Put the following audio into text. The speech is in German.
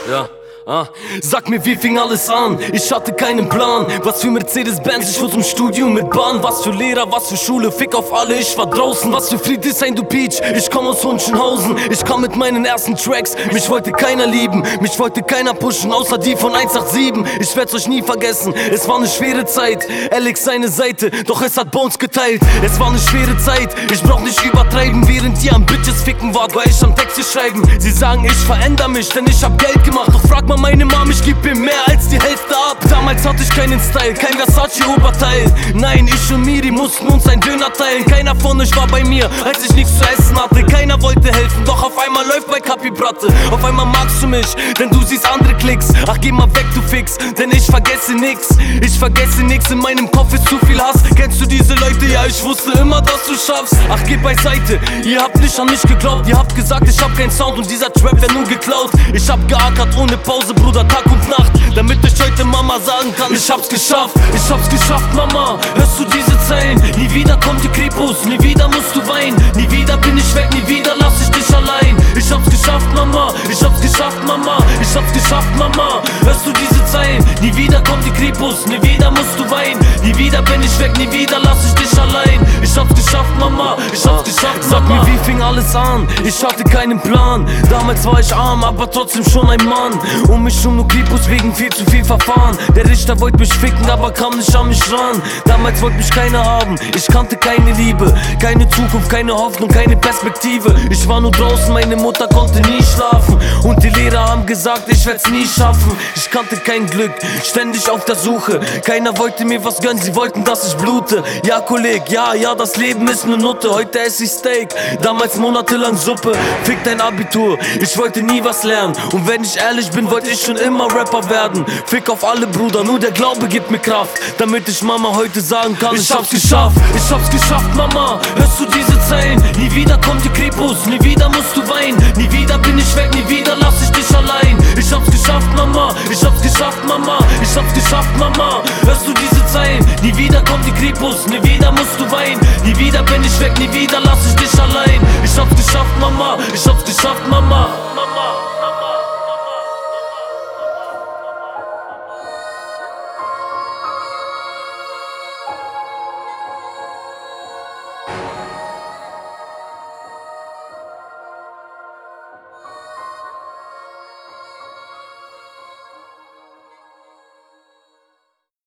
Ja. Sag mir, wie fing alles an? Ich hatte keinen Plan. Was für Mercedes-Benz, ich fuhr zum Studium mit Bahn. Was für Lehrer, was für Schule, fick auf alle, ich war draußen. Was für Friedrichshain, du Peach, ich komm aus Hohenschönhausen. Ich kam mit meinen ersten Tracks, mich wollte keiner lieben. Mich wollte keiner pushen, außer die von 187. Ich werd's euch nie vergessen, es war eine schwere Zeit. Alex seine Seite, doch es hat Bones geteilt. Es war eine schwere Zeit, ich brauch nicht übertreiben. Während ihr am Bitches ficken wart, war ich am Texte schreiben. Sie sagen, ich veränder mich, denn ich hab Geld gemacht. Doch frag mal meine Mom, ich geb ihm mehr als die Hälfte ab. Damals hatte ich keinen Style, kein Versace-Oberteil. Nein, ich und Miri mussten uns ein Döner teilen. Keiner von euch war bei mir, als ich nichts zu essen hatte. Keiner wollte helfen, doch auf einmal läuft bei Kapi Bratte. Auf einmal magst du mich, denn du siehst andere Klicks. Ach, geh mal weg, du Fix, denn ich vergesse nix. Ich vergesse nix, in meinem Kopf ist zu viel Hass. Kennst du diese Leute? Ja, ich wusste immer, dass du schaffst. Ach, geh beiseite, ihr habt nicht an mich geglaubt. Ihr habt gesagt, ich hab keinen Sound und dieser Trap wär nur geklaut. Ich hab geackert ohne Pause, Bruder, Tag und Nacht, damit ich heute Mama sagen kann, ich hab's geschafft. Ich hab's geschafft, Mama, hörst du diese Zeilen? Nie wieder kommt die Kripus, nie wieder musst du weinen. Nie wieder bin ich weg, nie wieder lass ich dich allein. Ich hab's geschafft, Mama, ich hab's geschafft, Mama. Ich hab's geschafft, Mama, hörst du diese Zeilen? Nie wieder kommt die Kripus, nie wieder musst du weinen. Nie wieder bin ich weg, nie wieder lass ich dich allein. Ich hab's geschafft, Mama, ich hab's geschafft, Mama. Sag mir, wie fing alles an? Ich hatte keinen Plan. Damals war ich arm, aber trotzdem schon ein Mann. Um mich um nur Kripus wegen viel zu viel Verfahren. Der Richter wollte mich ficken, aber kam nicht an mich ran. Damals wollte mich keiner haben, ich kannte keine Liebe. Keine Zukunft, keine Hoffnung, keine Perspektive. Ich war nur draußen, meine Mutter konnte nie schlafen. Und die Lehrer haben gesagt, ich werd's nie schaffen. Ich kannte kein Glück, ständig auf der Suche. Keiner wollte mir was gönnen, sie wollten, dass ich blute. Ja, Kolleg, ja, das Leben ist ne Nutte. Heute esse ich Steak, damals monatelang Suppe. Fick dein Abitur, ich wollte nie was lernen. Und wenn ich ehrlich bin, wollte ich schon immer Rapper werden. Fick auf alle, Bruder, nur der Glaube gibt mir Kraft. Damit ich Mama heute sagen kann, ich hab's geschafft. Ich hab's geschafft, Mama, hörst du diese Zeilen? Nie wieder kommt die Kripus, nie wieder musst du weinen. Nie wieder bin ich weg, nie wieder lass ich dich allein. Ich hab's geschafft, Mama, ich hab's geschafft, Mama. Ich hab's geschafft, Mama, hörst du diese Zeilen? Nie wieder kommt die Kripus, nie wieder musst du weinen. Nie wieder bin ich weg, nie wieder lass ich dich allein. Ich hab's geschafft, Mama, ich hab's